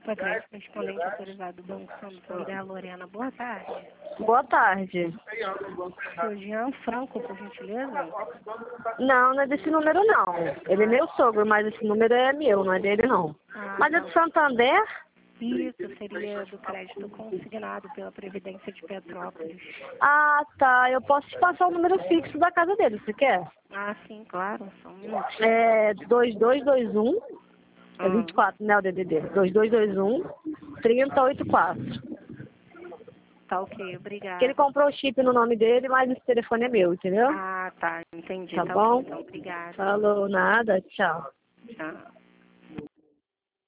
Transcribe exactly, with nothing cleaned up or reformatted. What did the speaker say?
Podcast correspondente autorizado do Banco Santander, Lorena. Boa tarde. Boa tarde. Sou Jean Franco, por gentileza? Não, não é desse número não. Ele é meu sogro, mas esse número é meu, não é dele não. Ah, Mas é tá. do Santander? Isso, seria do crédito consignado pela Previdência de Petrópolis. Ah, tá. Eu posso te passar o número fixo da casa dele, você quer? Ah, sim, claro. Só um minuto. É dois dois dois um, é Ah, vinte e quatro, né, o D D D? dois dois dois um, trinta oitenta e quatro. tá ok, Que ele obrigada. comprou o chip no nome dele, mas esse telefone é meu, entendeu? Ah, tá, entendi. Tá Tá bom? ok, então obrigada. Falou, nada, tchau. Tchau.